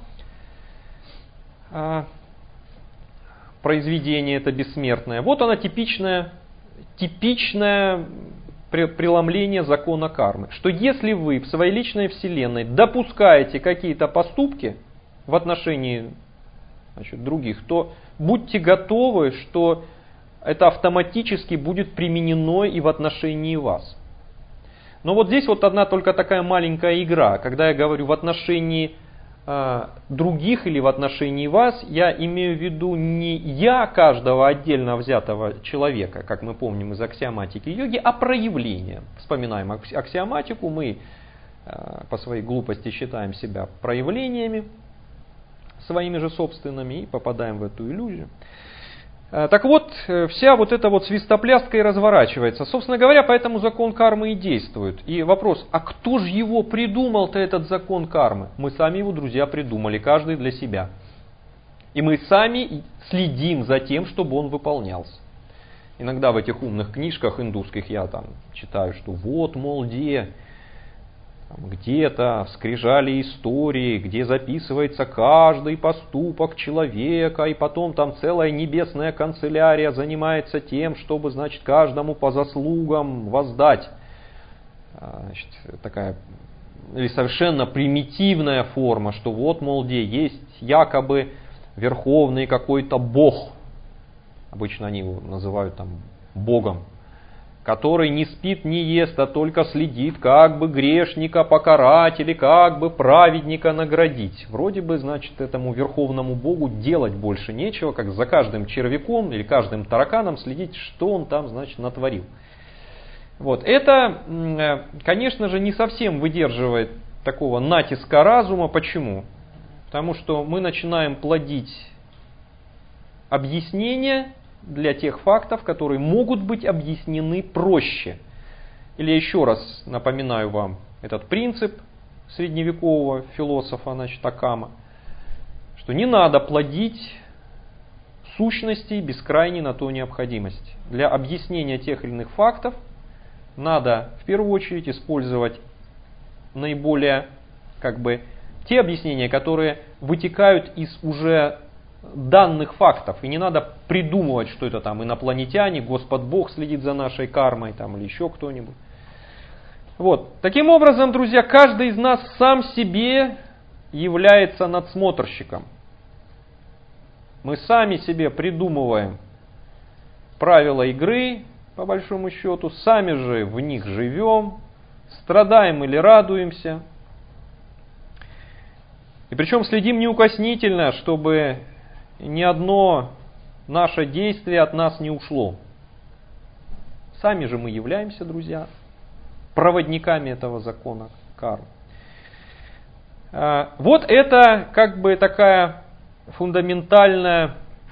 Произведение это бессмертное. Вот оно типичное, типичное преломление закона кармы. Что если вы в своей личной вселенной допускаете какие-то поступки в отношении, значит, других, то будьте готовы, что это автоматически будет применено и в отношении вас. Но вот здесь вот одна только такая маленькая игра. Когда я говорю в отношении э, других или в отношении вас, я имею в виду не я каждого отдельно взятого человека, как мы помним из аксиоматики йоги, а проявление. Вспоминаем аксиоматику, мы э, по своей глупости считаем себя проявлениями своими же собственными и попадаем в эту иллюзию. Так вот, вся вот эта вот свистопляска и разворачивается. Собственно говоря, поэтому закон кармы и действует. И вопрос, а кто же его придумал-то, этот закон кармы? Мы сами его, друзья, придумали, каждый для себя. И мы сами следим за тем, чтобы он выполнялся. Иногда в этих умных книжках индусских я там читаю, что вот, мол, где... Где-то скрижали истории, где записывается каждый поступок человека, и потом там целая небесная канцелярия занимается тем, чтобы, значит, каждому по заслугам воздать. Значит, такая или совершенно примитивная форма, что вот, мол, где есть якобы верховный какой-то бог, обычно они его называют там богом, который не спит, не ест, а только следит, как бы грешника покарать или как бы праведника наградить. Вроде бы, значит, этому верховному богу делать больше нечего, как за каждым червяком или каждым тараканом следить, что он там, значит, натворил. Вот. Это, конечно же, не совсем выдерживает такого натиска разума. Почему? Потому что мы начинаем плодить объяснения для тех фактов, которые могут быть объяснены проще. Или еще раз напоминаю вам этот принцип средневекового философа, значит, Акама, что не надо плодить сущности без крайней на то необходимости. Для объяснения тех или иных фактов надо в первую очередь использовать наиболее, как бы, те объяснения, которые вытекают из уже данных фактов. И не надо придумывать, что это там инопланетяне, Господь Бог следит за нашей кармой там, или еще кто-нибудь. Вот. Таким образом, друзья, каждый из нас сам себе является надсмотрщиком. Мы сами себе придумываем правила игры, по большому счету, сами же в них живем, страдаем или радуемся. И причем следим неукоснительно, чтобы ни одно наше действие от нас не ушло. Сами же мы являемся, друзья, проводниками этого закона кармы. Вот это как бы такая фундаментальная,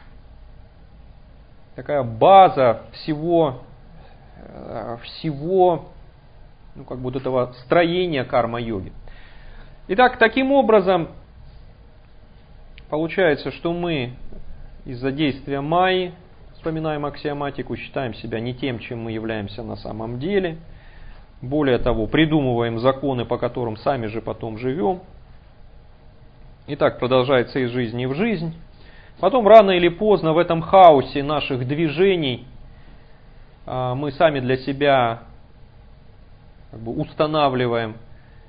такая база всего, всего ну, как бы вот этого строения карма-йоги. Итак, таким образом, получается, что мы из-за действия майи, вспоминаем аксиоматику, считаем себя не тем, чем мы являемся на самом деле. Более того, придумываем законы, по которым сами же потом живем. И так продолжается из жизни в жизнь. Потом рано или поздно в этом хаосе наших движений мы сами для себя как бы устанавливаем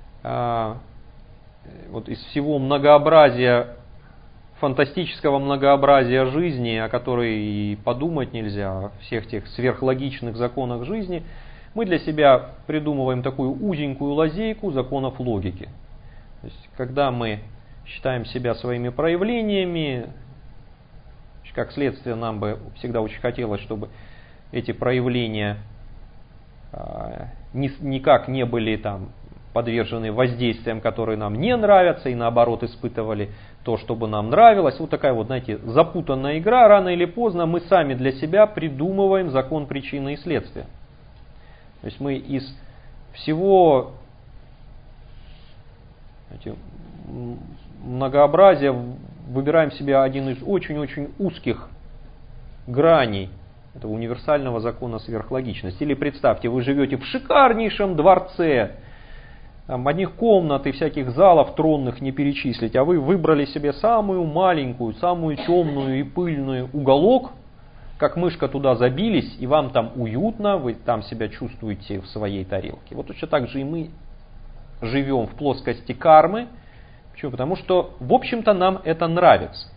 вот из всего многообразия, фантастического многообразия жизни, о которой и подумать нельзя, о всех тех сверхлогичных законах жизни, мы для себя придумываем такую узенькую лазейку законов логики. То есть, когда мы считаем себя своими проявлениями, как следствие, нам бы всегда очень хотелось, чтобы эти проявления никак не были там подвержены воздействиям, которые нам не нравятся, и наоборот испытывали то, что бы нам нравилось. Вот такая вот, знаете, запутанная игра. Рано или поздно мы сами для себя придумываем закон причины и следствия. То есть мы из всего, знаете, многообразия выбираем себе один из очень-очень узких граней этого универсального закона сверхлогичности. Или представьте, вы живете в шикарнейшем дворце, там одних комнат и всяких залов тронных не перечислить, а вы выбрали себе самую маленькую, самую темную и пыльную уголок, как мышка туда забились, и вам там уютно, вы там себя чувствуете в своей тарелке. Вот точно так же и мы живем в плоскости кармы. Почему? Потому что, в общем-то, нам это нравится.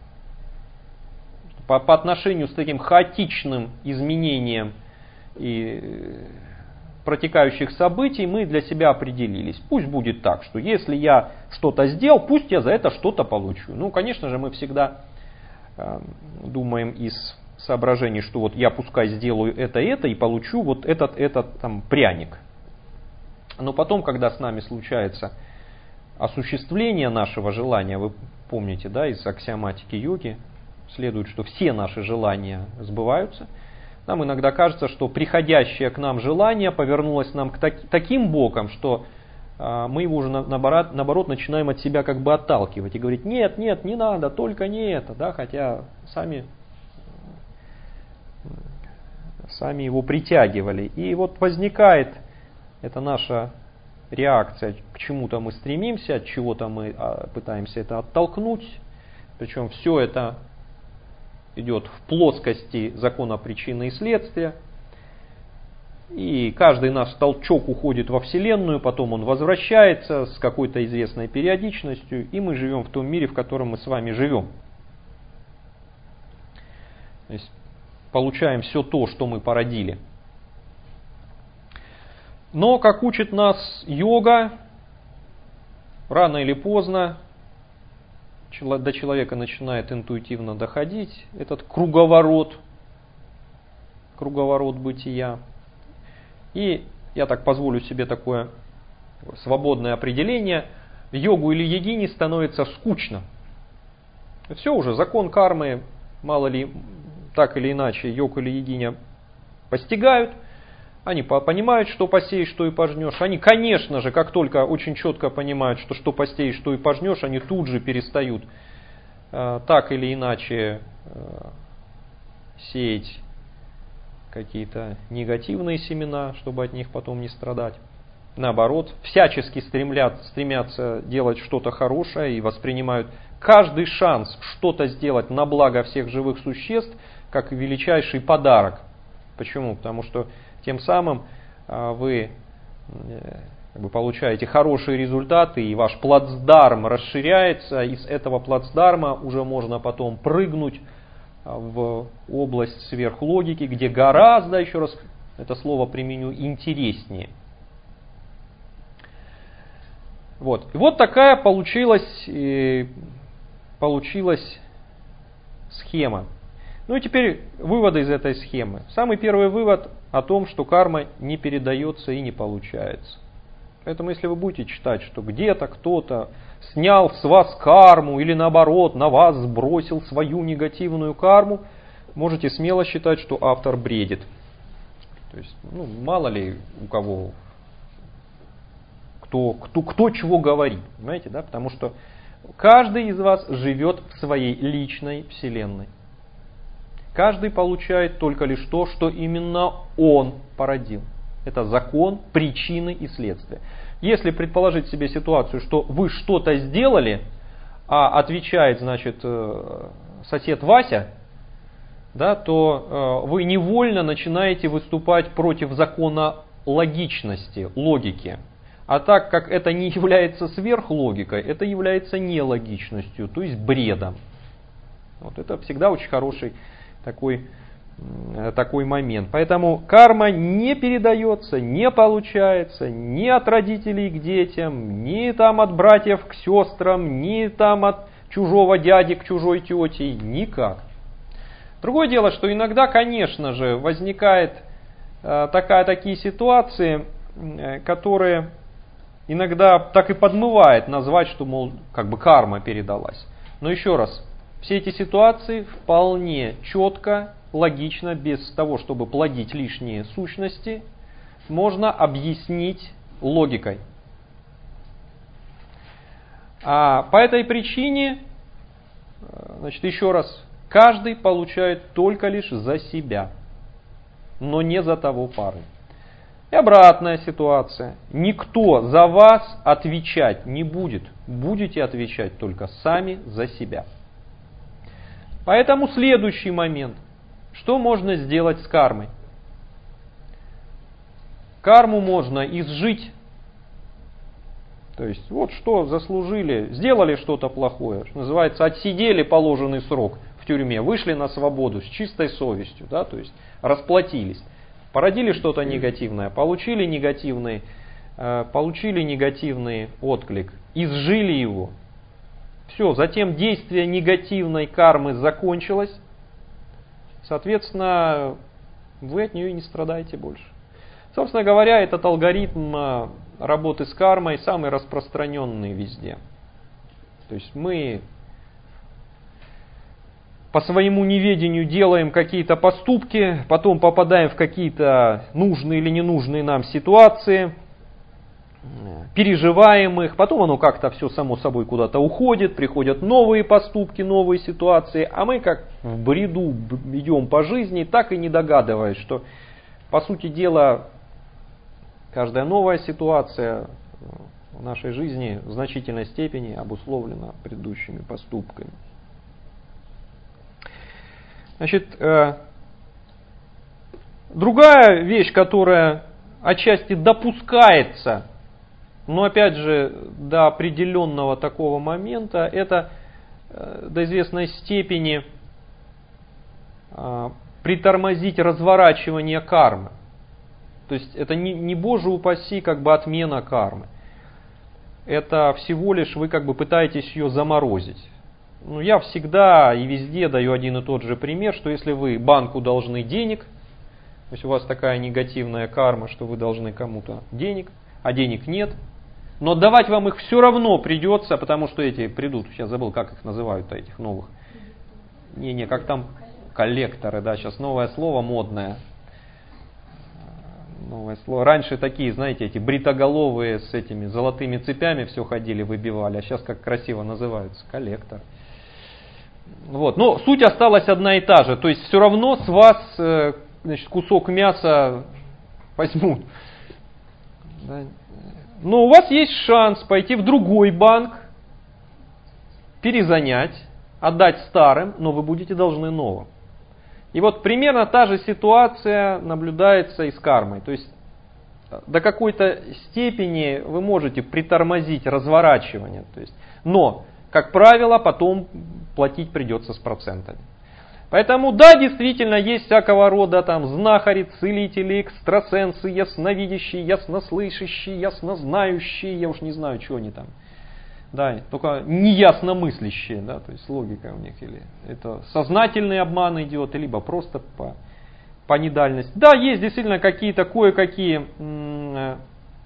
По, по отношению с таким хаотичным изменением и протекающих событий мы для себя определились. Пусть будет так, что если я что-то сделал, пусть я за это что-то получу. Ну, конечно же, мы всегда э, думаем из соображений, что вот я пускай сделаю это и это и получу вот этот, этот там, пряник. Но потом, когда с нами случается осуществление нашего желания, вы помните, да, из аксиоматики йоги, следует, что все наши желания сбываются. Нам иногда кажется, что приходящее к нам желание повернулось нам к так, таким боком, что э, мы его уже на, наоборот, наоборот начинаем от себя как бы отталкивать и говорить: нет, нет, не надо, только не это, да, хотя сами, сами его притягивали. И вот возникает эта наша реакция, к чему-то мы стремимся, от чего-то мы а, пытаемся это оттолкнуть, причем все это идет в плоскости закона причины и следствия. И каждый наш толчок уходит во Вселенную, потом он возвращается с какой-то известной периодичностью, и мы живем в том мире, в котором мы с вами живем. То есть получаем все то, что мы породили. Но, как учит нас йога, рано или поздно до человека начинает интуитивно доходить этот круговорот, круговорот бытия. И я так позволю себе такое свободное определение: йогу или йогине становится скучно. Все уже, закон кармы, мало ли, так или иначе, йог или йогиня постигают. Они понимают, что посеешь, что и пожнешь. Они, конечно же, как только очень четко понимают, что что посеешь, что и пожнешь, они тут же перестают э, так или иначе э, сеять какие-то негативные семена, чтобы от них потом не страдать. Наоборот, всячески стремлят, стремятся делать что-то хорошее и воспринимают каждый шанс что-то сделать на благо всех живых существ как величайший подарок. Почему? Потому что тем самым вы как бы получаете хорошие результаты, и ваш плацдарм расширяется, и с этого плацдарма уже можно потом прыгнуть в область сверхлогики, где гораздо, еще раз это слово применю, интереснее. Вот. И вот такая получилась, получилась схема. Ну и теперь выводы из этой схемы. Самый первый вывод о том, что карма не передается и не получается. Поэтому если вы будете читать, что где-то кто-то снял с вас карму или наоборот на вас сбросил свою негативную карму, можете смело считать, что автор бредит. То есть, ну, мало ли у кого, кто, кто, кто чего говорит, понимаете, да? Потому что каждый из вас живет в своей личной вселенной. Каждый получает только лишь то, что именно он породил. Это закон причины и следствия. Если предположить себе ситуацию, что вы что-то сделали, а отвечает, значит, сосед Вася, да, то вы невольно начинаете выступать против закона логичности, логики. А так как это не является сверхлогикой, это является нелогичностью, то есть бредом. Вот это всегда очень хороший такой, такой момент. Поэтому карма не передается, не получается ни от родителей к детям, ни там от братьев к сестрам, ни там от чужого дяди к чужой тете, никак. Другое дело, что иногда, конечно же, возникает э, такая, такие ситуации, э, которые иногда так и подмывает назвать, что, мол, как бы карма передалась. Но еще раз, все эти ситуации вполне четко, логично, без того, чтобы плодить лишние сущности, можно объяснить логикой. А по этой причине, значит, еще раз, каждый получает только лишь за себя, но не за того парня. И обратная ситуация. Никто за вас отвечать не будет. Будете отвечать только сами за себя. Поэтому следующий момент. Что можно сделать с кармой? Карму можно изжить. То есть, вот что заслужили, сделали что-то плохое, что называется, отсидели положенный срок в тюрьме, вышли на свободу с чистой совестью, да, то есть расплатились. Породили что-то негативное, получили негативный, э, получили негативный отклик, изжили его. Все, затем действие негативной кармы закончилось. Соответственно, вы от нее не страдаете больше. Собственно говоря, этот алгоритм работы с кармой самый распространенный везде. То есть мы по своему неведению делаем какие-то поступки, потом попадаем в какие-то нужные или ненужные нам ситуации, переживаем их, потом оно как-то все само собой куда-то уходит, приходят новые поступки, новые ситуации, а мы как в бреду идем по жизни, так и не догадываясь, что по сути дела каждая новая ситуация в нашей жизни в значительной степени обусловлена предыдущими поступками. Значит, другая вещь, которая отчасти допускается, но опять же до определенного такого момента, это до известной степени притормозить разворачивание кармы. То есть это не, не боже упаси, как бы отмена кармы. Это всего лишь вы как бы пытаетесь ее заморозить. Ну, я всегда и везде даю один и тот же пример, что если вы банку должны денег, то есть у вас такая негативная карма, что вы должны кому-то денег, а денег нет, но отдавать вам их все равно придется, потому что эти придут, сейчас забыл, как их называют-то, этих новых. Не-не, как там коллекторы, да, сейчас новое слово модное. Новое слово. Раньше такие, знаете, эти бритоголовые с этими золотыми цепями все ходили, выбивали, а сейчас как красиво называются, коллектор. Вот. Но суть осталась одна и та же, то есть все равно с вас, значит, кусок мяса возьмут. Но у вас есть шанс пойти в другой банк, перезанять, отдать старым, но вы будете должны новым. И вот примерно та же ситуация наблюдается и с кармой. То есть до какой-то степени вы можете притормозить разворачивание. То есть, но, как правило, потом платить придется с процентами. Поэтому да, действительно, есть всякого рода там знахари, целители, экстрасенсы, ясновидящие, яснослышащие, яснознающие, я уж не знаю, что они там. Да, только неясно мыслящие, да, то есть логика у них, или это сознательный обман идет, либо просто по, по недальности. Да, есть действительно какие-то кое-какие м-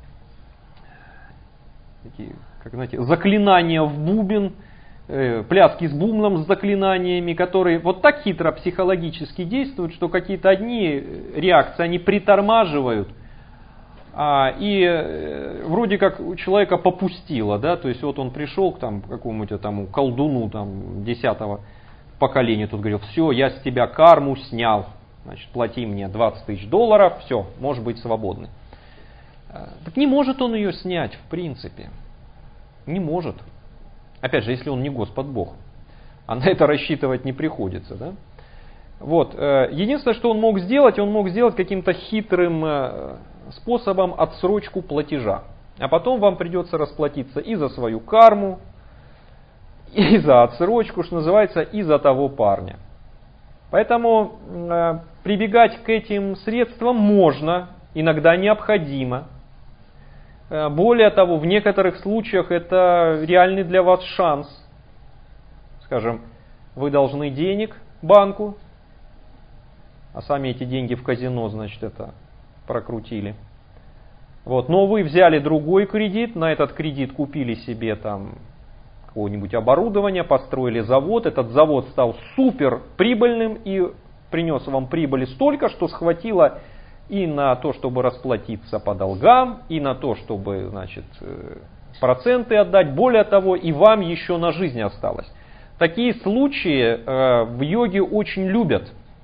такие, как знаете, заклинания в бубен, э, пляски с бубном с заклинаниями, которые вот так хитро психологически действуют, что какие-то одни реакции они притормаживают, А, и э, вроде как у человека попустило, да, то есть вот он пришел к там, какому-то тому колдуну там, десятого поколения, тут говорил, все, я с тебя карму снял, значит, плати мне двадцать тысяч долларов, все, можешь быть свободный. Так не может он ее снять, в принципе, не может. Опять же, если он не Господь Бог, а на это рассчитывать не приходится, да. Вот. Единственное, что он мог сделать, он мог сделать каким-то хитрым способом отсрочку платежа. А потом вам придется расплатиться и за свою карму, и за отсрочку, что называется, и за того парня. Поэтому э, прибегать к этим средствам можно, иногда необходимо. Э, более того, в некоторых случаях это реальный для вас шанс. Скажем, вы должны денег банку, а сами эти деньги в казино, значит, это прокрутили. Вот. Но вы взяли другой кредит, на этот кредит купили себе там какое-нибудь оборудование, построили завод, этот завод стал супер прибыльным и принес вам прибыли столько, что схватило и на то, чтобы расплатиться по долгам, и на то, чтобы, значит, проценты отдать. Более того, и вам еще на жизнь осталось. Такие случаи в йоге очень любят.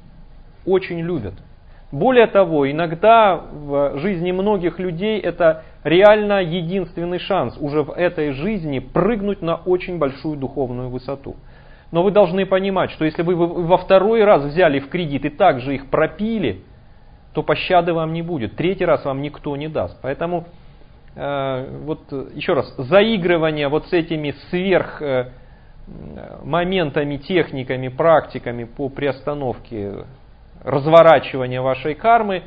Очень любят. Более того, иногда в жизни многих людей это реально единственный шанс уже в этой жизни прыгнуть на очень большую духовную высоту. Но вы должны понимать, что если вы во второй раз взяли в кредит и также их пропили, то пощады вам не будет. Третий раз вам никто не даст. Поэтому, э, вот еще раз, заигрывание вот с этими сверх э, моментами, техниками, практиками по приостановке разворачивания вашей кармы,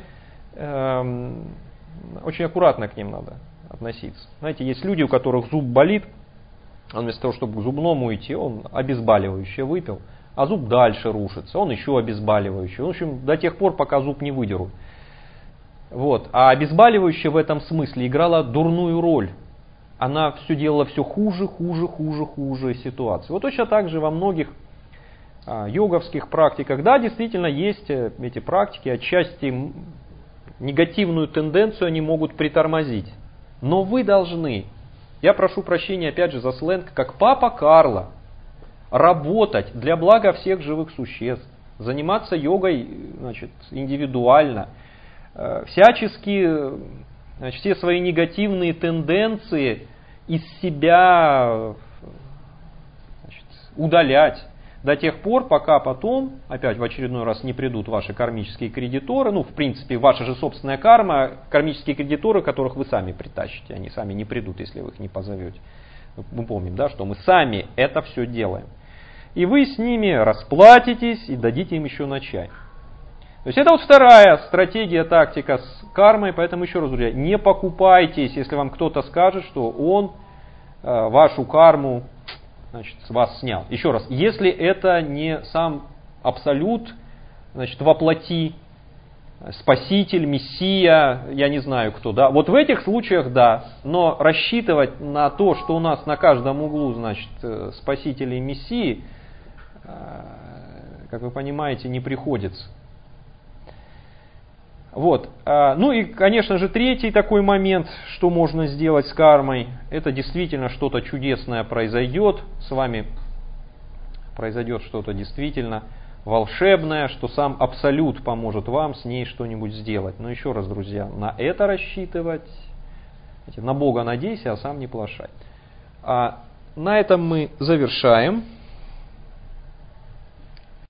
э, очень аккуратно к ним надо относиться. Знаете, есть люди, у которых зуб болит, он вместо того, чтобы к зубному идти, он обезболивающее выпил, а зуб дальше рушится, он еще обезболивающее. В общем, до тех пор, пока зуб не выдерут. Вот. А обезболивающее в этом смысле играло дурную роль. Она все делала все хуже, хуже, хуже, хуже ситуацию. Вот точно так же во многих а, йоговских практиках, да, действительно есть эти практики, отчасти негативную тенденцию они могут притормозить. Но вы должны, я прошу прощения опять же за сленг, как папа Карло, работать для блага всех живых существ, заниматься йогой, значит, индивидуально, всячески, значит, все свои негативные тенденции из себя, значит, удалять до тех пор, пока потом, опять в очередной раз, не придут ваши кармические кредиторы, ну, в принципе, ваша же собственная карма, кармические кредиторы, которых вы сами притащите, они сами не придут, если вы их не позовете. Мы помним, да, что мы сами это все делаем. И вы с ними расплатитесь и дадите им еще на чай. То есть это вот вторая стратегия, тактика с кармой, поэтому еще раз, друзья, не покупайтесь, если вам кто-то скажет, что он э, вашу карму, значит, с вас снял. Еще раз, если это не сам Абсолют, значит, воплоти, Спаситель, Мессия, я не знаю кто, да, вот в этих случаях да, но рассчитывать на то, что у нас на каждом углу, значит, Спасители и Мессии, как вы понимаете, не приходится. Вот. Ну и, конечно же, третий такой момент, что можно сделать с кармой, это действительно что-то чудесное произойдет с вами, произойдет что-то действительно волшебное, что сам Абсолют поможет вам с ней что-нибудь сделать. Но еще раз, друзья, на это рассчитывать, на Бога надейся, а сам не плашай. А на этом мы завершаем.